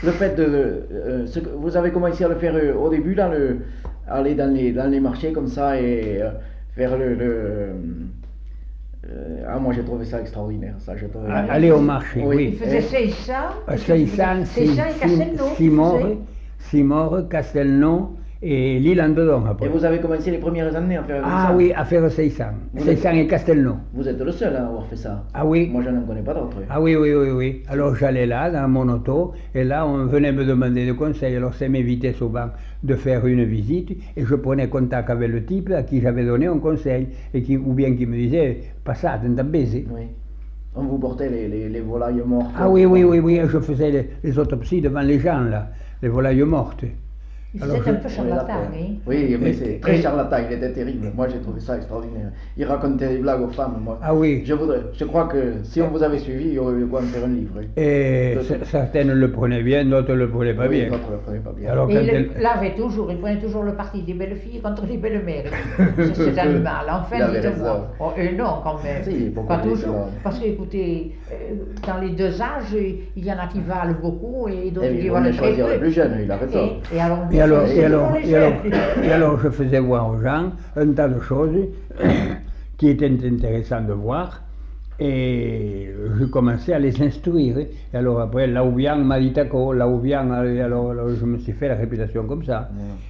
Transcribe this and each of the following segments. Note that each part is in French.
le fait de, vous avez commencé à le faire au début, aller dans les marchés comme ça et faire moi j'ai trouvé ça extraordinaire, ça, j'ai trouvé. Ah, Alors, aller au marché, Oui, il oui. faisait Seissan, qu'est-ce qu'il faisait? 600, Seissan et Castelnau, il faisait. Simore, Castelnau et l'île en dedans et après. vous avez commencé les premières années à faire comme Ah ça. oui, à faire 600. Vous 600 êtes, et Castelnau. vous êtes le seul à avoir fait ça. Ah oui. Moi, je n'en connais pas d'autres. Ah oui, oui, oui, oui. Alors j'allais là, dans mon auto, et là on venait me demander des conseils. Alors ça m'évitait souvent de faire une visite, et je prenais contact avec le type à qui j'avais donné un conseil, ou bien qui me disait, passate, t'as baisé. Oui. On vous portait les volailles mortes. Ah oui, oui, oui, oui, je faisais les autopsies devant les gens, là, les volailles mortes. Il Alors, faisait un peu Oui, charlatan, d'accord. hein. Oui, mais Et- c'est très et- charlatan, il était terrible. Moi, j'ai trouvé ça extraordinaire. Il racontait des blagues aux femmes, moi. Ah oui. Je crois que si on vous avait suivi, il y aurait eu quoi en faire un livre. Hein. Et certaines le prenaient bien, d'autres ne le prenaient pas Oui, bien. d'autres le prenaient pas bien. Alors, Et quand il l'avait toujours, il prenait toujours le parti des belles filles contre les belles mères. C'est cet animal, enfin, Il avait dites-moi. raison. Oh, et non, quand même. Si, pourquoi Pas il était toujours. là? Parce que, écoutez, dans les deux âges, il y en a qui valent beaucoup et d'autres Et qui il vaut mieux valent très choisir le peu. plus jeune, il a raison. Et alors, Et alors, c'est et alors, toujours les et alors, jeunes. et alors, je faisais voir aux gens un tas de choses qui étaient intéressantes de voir, et je commençais à les instruire. Et alors après, là où vient m'a dit d'accord, là où vient, alors je me suis fait la réputation comme ça.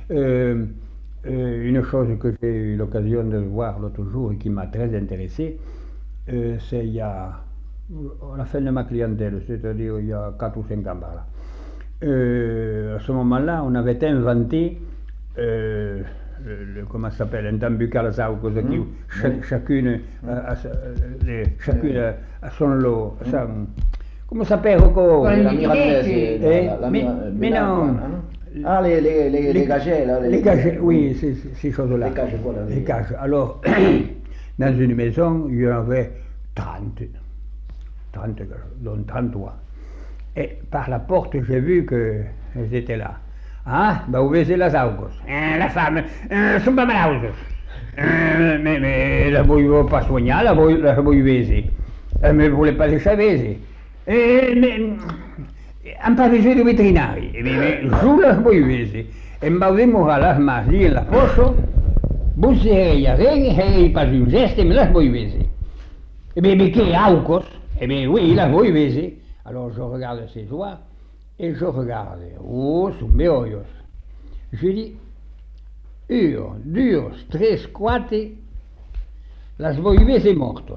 Une chose que j'ai eu l'occasion de voir l'autre jour et qui m'a très intéressé, c'est il y a, à la fin de ma clientèle, c'est-à-dire il y a 4 ou 5 ans par là. À ce moment-là, on avait inventé, comment ça s'appelle, un tambuccal saucos qui chacune, chacune a son lot, comment ça s'appelle encore? Ouais. La milanese, Eh, mais non. Ah, les gagets, là. Les cages, oui, ces choses-là. Les cages, voilà. Les cages. Alors, dans une maison, il y en avait 30 cages, dont 33. Et par la porte, j'ai vu qu'elles étaient là. Ah, bah, où est las augos? La femme, sont pas malades. Mais la voglio pas soigner, la voglio vesi. Elle ne voulait pas les savesi. Mais, han parlé de veterinari. Mais je la voglio vesi. E mi avevamo alla lì in la posto, busserei a regni, e pas un geste, mais la voglio vesi. Eh bien, mais qui augos? Eh bien, oui, la voglio vesi. Alors je regarde ses doigts et je regarde. Oh, sus meollos. Je dis, io, dos, tres, quatre, las voglio vesi mortos.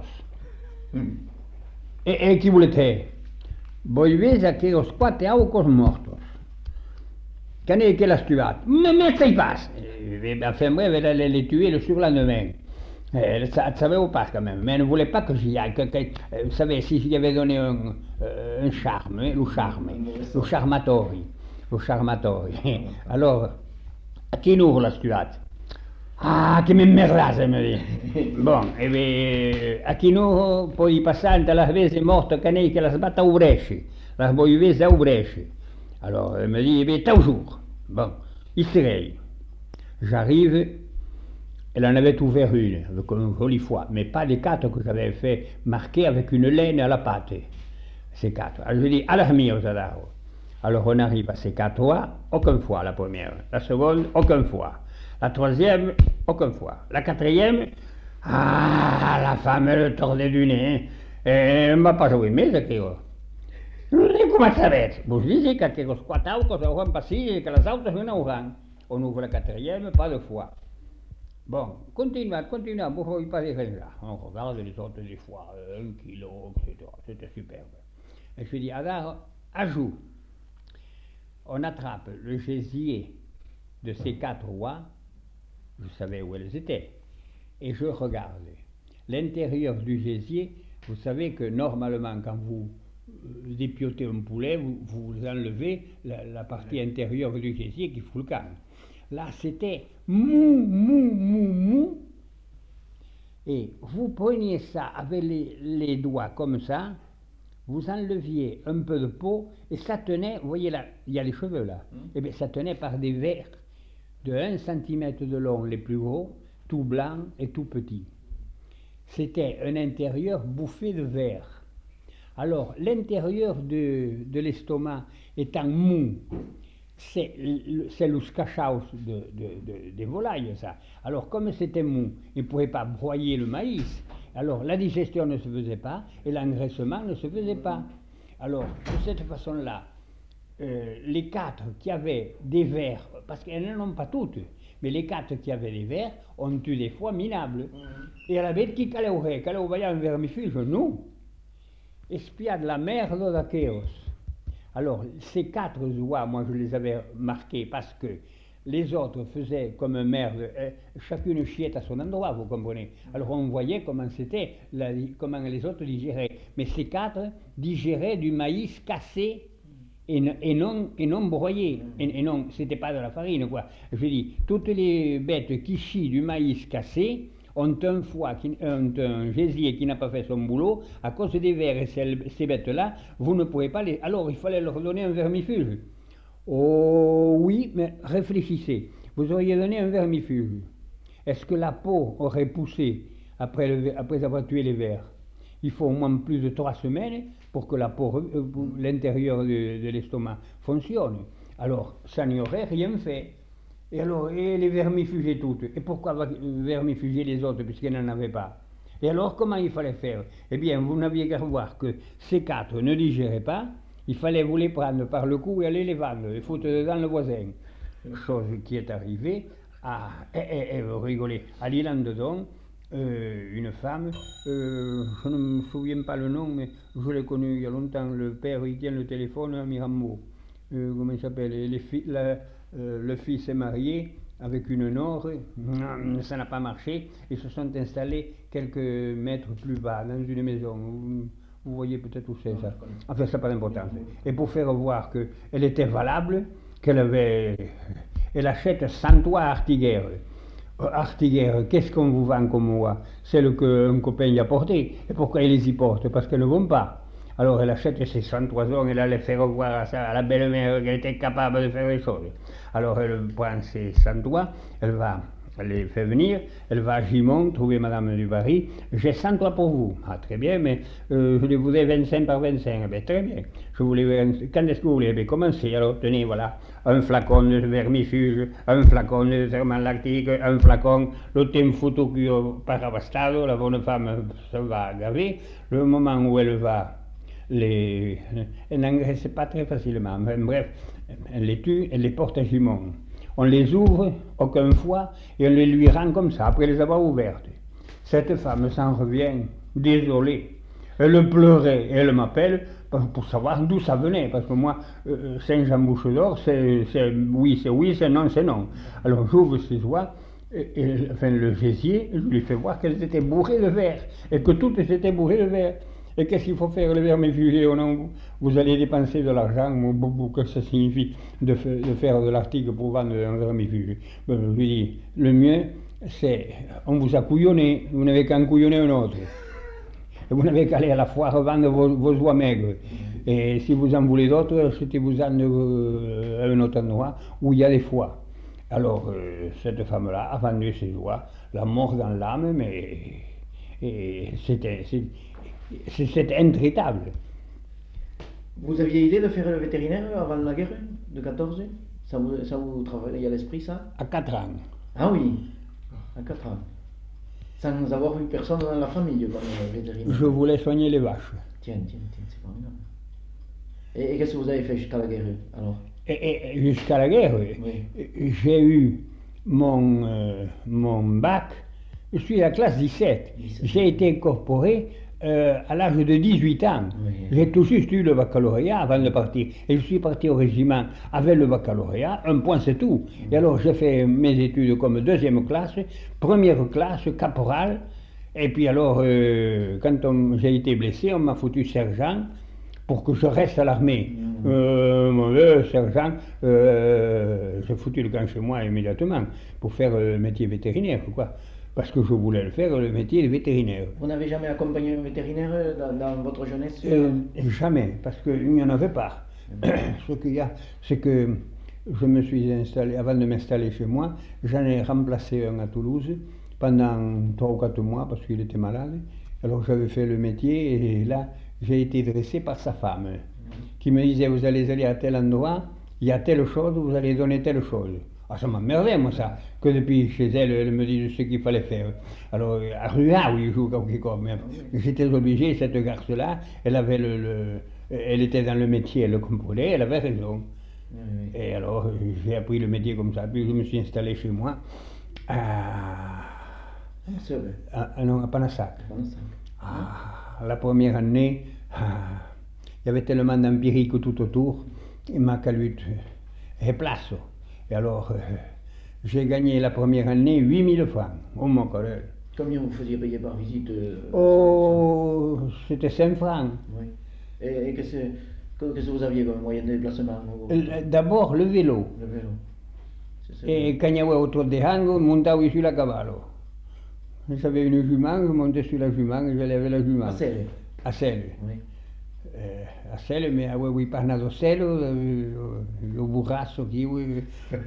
E chi volete? Voglio vesi aquellos 4 aucos mortos. Qu'en est que las tuat? Mais ça y passe. Enfin bref, elle allait les tuer le surlendemain. Elle ne savait pas quand même, mais elle ne voulait pas que j'y aille. Vous savez, si j'y avais donné un charme, le charme, le charmatori. Alors, a chi nous la stuat? Ah, che mi merrase, mi dice. Bon, e beh, a chi nous, poi passante la vese morta, che ne che la sbatta a Ubresci, la voglio vese a Ubresci. Alors, elle me dit, eh bien, toujours. Bon, il serait. J'arrive. Elle en avait ouvert une, avec une jolie foi, mais pas les 4 que j'avais fait marquer avec une laine à la pâte. Ces 4. Alors je dis, à la mia, Zadaro. Alors on arrive à ces 4-là, aucune fois la première. La seconde, aucune fois. La troisième, aucune fois. La quatrième, ah, la femme, elle tordait du nez. Elle ne m'a pas joué, mais c'est que. Comment ça va être? Vous disiez qu'aquellos 4 autres, ça auront passé, et que les autres, on auront. On ouvre la quatrième, pas de fois. Bon, continue, vous ne pas dire ça. On regarde les autres des fois, 1 kilo, etc. C'était superbe. Et je dis, alors, ajoute, on attrape le gésier de ces 4 rois, je savais où elles étaient, et je regarde. L'intérieur du gésier, vous savez que normalement, quand vous dépiotez un poulet, vous enlevez la partie intérieure du gésier qui fout le camp. Là, c'était mou. Et vous preniez ça avec les doigts comme ça, vous enleviez un peu de peau, et ça tenait, vous voyez là, il y a les cheveux là, et bien ça tenait par des vers de 1 cm de long, les plus gros, tout blanc et tout petit. C'était un intérieur bouffé de verre. Alors, l'intérieur de l'estomac étant mou, c'est le cachaos des volailles, ça. Alors, comme c'était mou, ils ne pouvaient pas broyer le maïs. Alors, la digestion ne se faisait pas et l'engraissement ne se faisait pas. Alors, de cette façon-là, les 4 qui avaient des vers, parce qu'elles n'en ont pas toutes, mais les 4 qui avaient des vers ont eu des foies minables. Et la bête qui calait au voyant un vermifuge, nous, espia de la merde d'Achaos. Alors, ces 4 oies, moi je les avais marquées parce que les autres faisaient comme merde, chacune chiette à son endroit, vous comprenez. Alors on voyait comment c'était, comment les autres digéraient. Mais ces 4 digéraient du maïs cassé et non broyé. Et non, c'était pas de la farine, quoi. Je dis, toutes les bêtes qui chient du maïs cassé ont un foie, ont un gésier qui n'a pas fait son boulot, à cause des vers et ces bêtes-là, vous ne pouvez pas les... Alors il fallait leur donner un vermifuge. Oh oui, mais réfléchissez. Vous auriez donné un vermifuge. Est-ce que la peau aurait poussé après avoir tué les vers? Il faut au moins plus de 3 semaines pour que la peau, l'intérieur de l'estomac fonctionne. Alors, ça n'y aurait rien fait. Et alors, et les vermifuger toutes. Et pourquoi vermifuger les autres puisqu'ils n'en avaient pas? Et alors, comment il fallait faire? Eh bien, vous n'aviez qu'à voir que ces 4 ne digéraient pas. Il fallait vous les prendre par le cou et aller les vendre, les foutre dans le voisin. Chose qui est arrivée et vous rigolez, à l'Île-en-Dedon, une femme, je ne me souviens pas le nom, mais je l'ai connu il y a longtemps, le père il tient le téléphone à Mirambeau. Comment il s'appelle? Le fils est marié avec une Nord, ça n'a pas marché, ils se sont installés quelques mètres plus bas dans une maison. Vous voyez peut-être où c'est ça. Enfin, ça n'a pas d'importance. Et pour faire voir qu'elle était valable, elle achète 100 toits à Artiguerre. Artiguerre, qu'est-ce qu'on vous vend comme oie? Celle qu'un copain y a portée. Et pourquoi il les y porte? Parce qu'elles ne vont pas. Alors elle achète ces 100 oiseaux, elle allait faire voir à la belle-mère qu'elle était capable de faire les choses. Alors elle prend ces 100 toits, elle les fait venir, elle va à Gimont trouver Madame Dubarry. J'ai 100 toits pour vous. Ah, très bien, mais je les voulais 25 par 25. Eh bien, très bien. Je voulais, quand est-ce que vous voulez? Eh bien, commencez. Alors, tenez, voilà, un flacon de vermifuge, un flacon de ferment lactique, un flacon, le thème photocure parabastado. La bonne femme se va gaver. Le moment où elle va, elle n'engraisse pas très facilement. Enfin, bref, elle les tue, elle les porte à Gimont. On les ouvre, aucun foie, et on les lui rend comme ça, après les avoir ouvertes. Cette femme s'en revient, désolée. Elle pleurait, et elle m'appelle pour savoir d'où ça venait, parce que moi, Saint-Jean-Bouche d'Or, c'est oui, c'est non, c'est non. Alors j'ouvre ses oies, enfin le gésier, je lui fais voir qu'elles étaient bourrées de verre, et que toutes étaient bourrées de verre. Et qu'est-ce qu'il faut faire, le vermifuger ou non? Vous allez dépenser de l'argent, que ça signifie de faire de l'article pour vendre un vermifuge. Je lui dis, le mieux, c'est, on vous a couillonné, vous n'avez qu'à en couillonner un autre. Et vous n'avez qu'à aller à la foire vendre vos oies maigres. Et si vous en voulez d'autres, achetez-vous-en à un autre endroit où il y a des foies. Alors, cette femme-là a vendu ses oies, la mort dans l'âme, mais c'était intraitable. Vous aviez idée de faire le vétérinaire avant la guerre de 14? Ça vous travaillait à l'esprit, ça? À 4 ans. Ah oui, à 4 ans. Sans avoir eu personne dans la famille comme vétérinaire. Je voulais soigner les vaches. Tiens, c'est formidable. Et qu'est-ce que vous avez fait jusqu'à la guerre, alors? Et jusqu'à la guerre, oui. J'ai eu mon bac, je suis à la classe 17. J'ai été incorporé à l'âge de 18 ans. Oui. J'ai tout juste eu le baccalauréat avant de partir. Et je suis parti au régiment avec le baccalauréat, un point c'est tout. Et alors j'ai fait mes études comme 2e classe, 1re classe, caporal. Et puis alors, quand j'ai été blessé, on m'a foutu sergent pour que je reste à l'armée. Mon sergent, j'ai foutu le camp chez moi immédiatement pour faire le métier vétérinaire, quoi. Parce que je voulais le faire, le métier de vétérinaire. Vous n'avez jamais accompagné un vétérinaire dans votre jeunesse? Jamais, parce qu'il n'y en avait pas. Ce qu'il y a, c'est que je me suis installé, avant de m'installer chez moi, j'en ai remplacé un à Toulouse pendant 3 ou 4 mois parce qu'il était malade. Alors j'avais fait le métier et là, j'ai été dressé par sa femme, qui me disait, vous allez aller à tel endroit, il y a telle chose, vous allez donner telle chose. Ah, ça m'emmerdait, moi, ça, que depuis chez elle, elle me dise ce qu'il fallait faire. Alors, à Rua, oui, je joue comme j'étais obligé, cette garce-là, elle avait elle était dans le métier, elle le comprenait, elle avait raison. Et alors, j'ai appris le métier comme ça, puis je me suis installé chez moi, non, à Panassac. La première année, il y avait tellement d'empirique tout autour, il m'a fallu et place. Et alors, j'ai gagné la première année 8000 francs, oh mon collègue. Combien vous faisiez payer par visite Oh, c'était 5 francs. Oui. Et qu'est-ce que vous aviez comme moyen de déplacement? D'abord le vélo. Le vélo. Et quand il y avait autour des hangos, montava sur la cavallo. J'avais une jument, je montais sur la jument et j'allais avec la jument. À Celle. À Celle. Oui. A Celle, mais avevo parnato Celle, le burrasso qui, oui.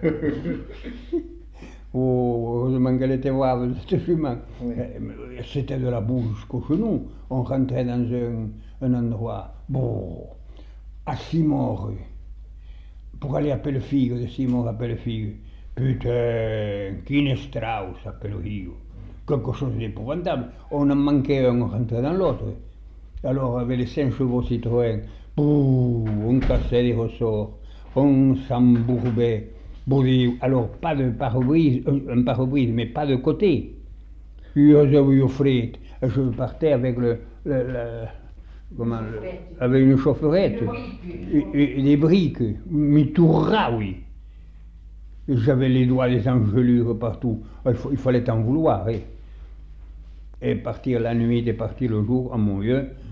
Oh, heureusement qu'elle était brave, cette jument. Oui. C'était de la boue jusqu'aux genoux. On rentrait dans un endroit, bon, à Simore, pour aller à Pellefigue, de Simore à Pellefigue. Putain, Kinestrauss à Pellefigue. Quelque chose d'épouvantable. On en manquait un, on rentrait dans l'autre. Alors, avec les 5 chevaux Citroën, on cassait les ressorts, on s'embourbait. Alors, pas de pare-brise, un pare-brise, mais pas de côté. J'avais fret. Je partais avec avec une chaufferette, et des briques, mais tout ras, oui. J'avais les doigts des engelures partout. Il fallait en vouloir. Et partir la nuit et partir le jour, à mon Dieu,